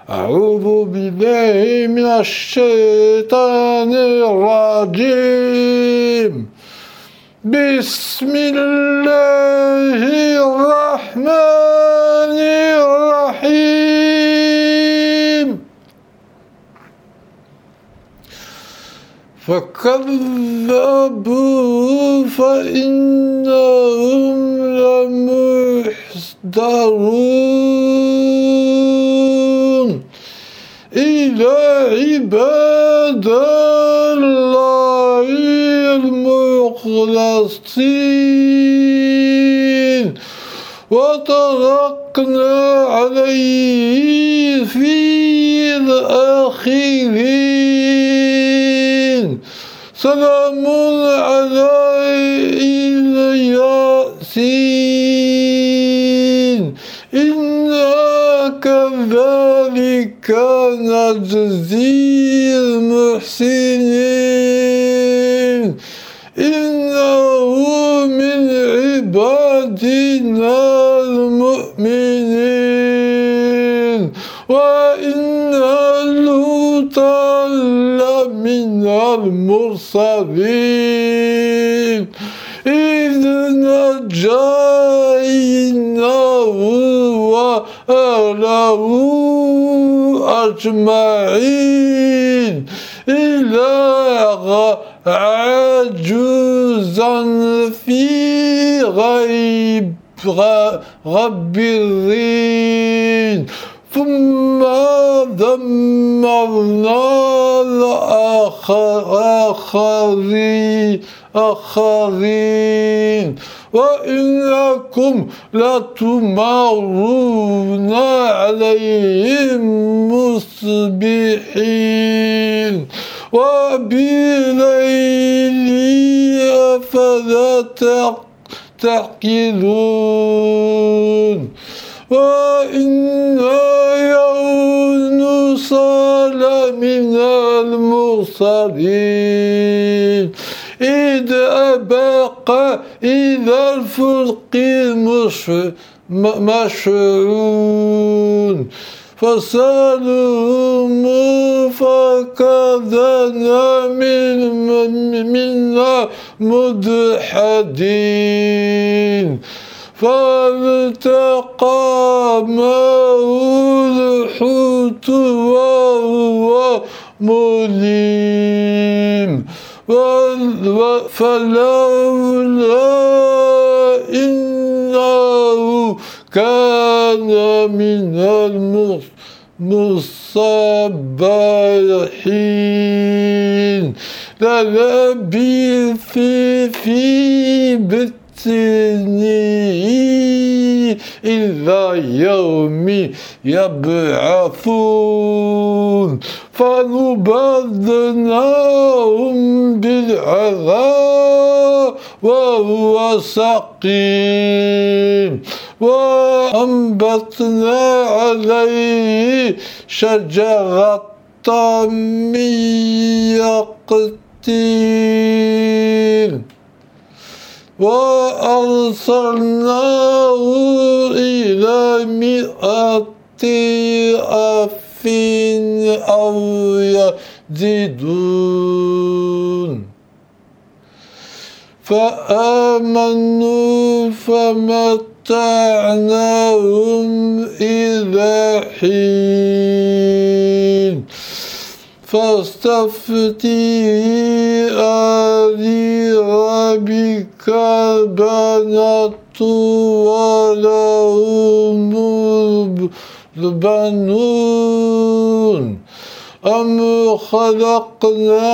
أعوذ بالله من الشيطان الرجيم. بسم الله الرحمن الرحيم. فكذبوا فإنهم لمحضرون إلى عباد الله المخلصين وتركنا عليه في الآخرين. سلام على ياسين إنا كذلك نجزي المحسنين إنه من عبادنا المؤمنين وإن لوطا لمن المرسلين إذ نجيناه وأهله أجمعين إلا عجوزا في غابرين ثم دمرنا الآخرين وإنكم لتمرون عليهم مصبحين وبالليل أفلا تعقلون وإن يونس لمن المرسلين إذ أبق إلى الفلك المشحون فسألهم فكذبنا منا مدحدين فالتقمه الحوت وهو مليم فلولا إنه كان من المصبحين للبث في بطنه إلى يوم يبعثون فنبذناهم بالعذاب وهو سقيم وأنبتنا عليه شجرة من يقطين وأرسلناه إلى 100 ألف أو يزيدون فآمنوا فمتعناهم إلى حين فاستفتي لربك البنات ولهم البنون أم خلقنا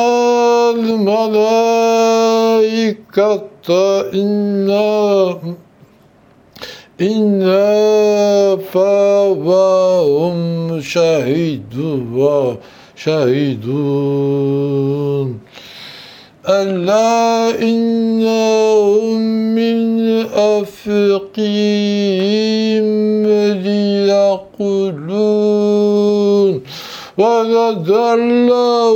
الملائكة إنا فوهم شهيدون ألا إنهم من أفقهم ليقولون ولد الله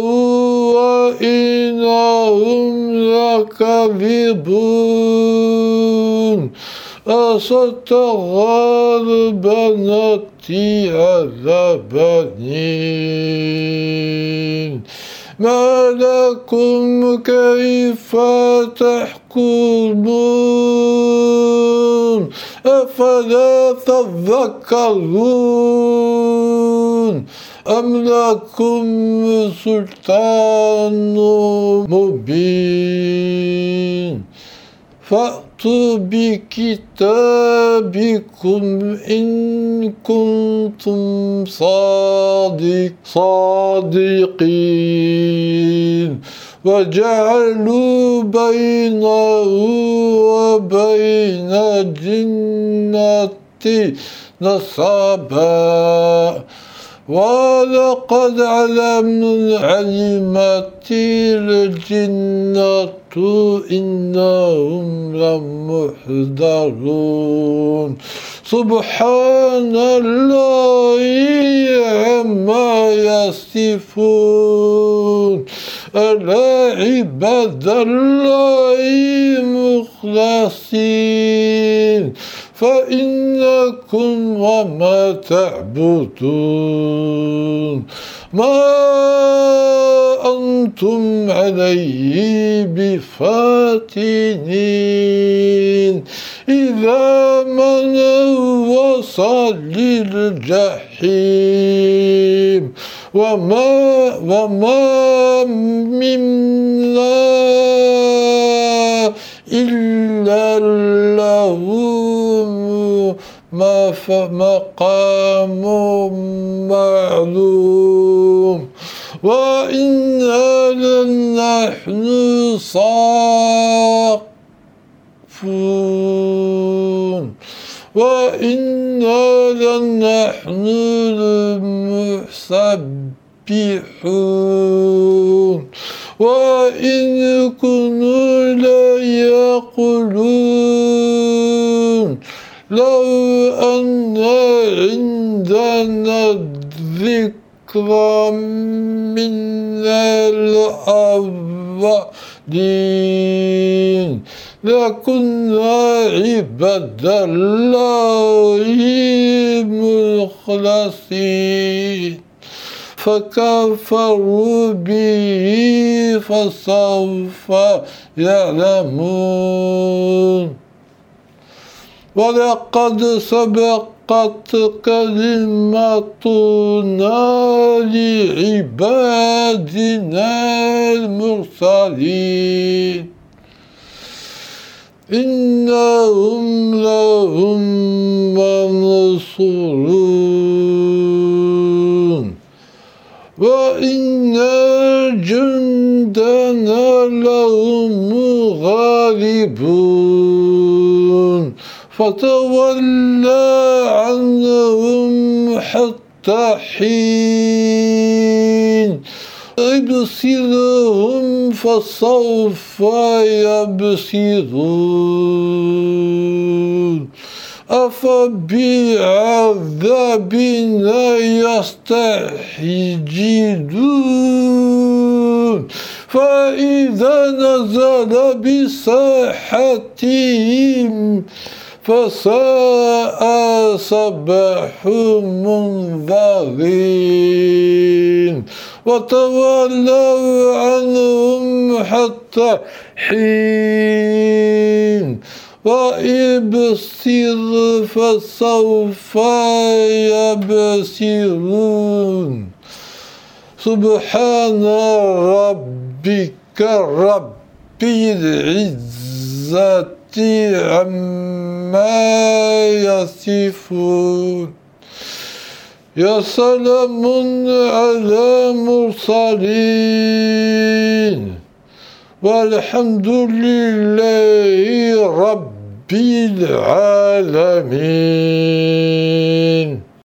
وإنهم لكاذبون أستغفر بناتي على بنين ما لكم كيف تحكمون أفلا تذكرون أم لكم سلطان مبين فأتوا بكتابكم إن كنتم صادقين وجعلوا بينه وبين الجنة نسبا ولقد علمت الجنة إنهم لمحضرون سبحان الله عما يصفون ألا عباد الله مخلصين فإنكم وما تعبدون ما أنتم عليه بفاتنين إذا من وصل للجحيم وما منا إلا له مقام معلوم وإنا لنحن صافون وإنا لنحن المسبحون وإن كنوا ليقولون لو أن عندنا الذكر من الأولين لكنا عباد الله مخلصين فكفروا به فسوف يعلمون ولقد سبقت كلمتنا لعبادنا المرسلين إنهم لهم منصورون وإن جندنا لهم غالبون فتولى عنهم حتى حين ابصرهم فسوف يبصرون أفبعذابنا يستعجلون فإذا نزل بساحتهم فساء صباح منذرين وتولوا عنهم حتى حين وابصر فسوف يبصرون سبحان ربك رب العزة عما يصفون يا سلام على المرسلين والحمد لله رب العالمين.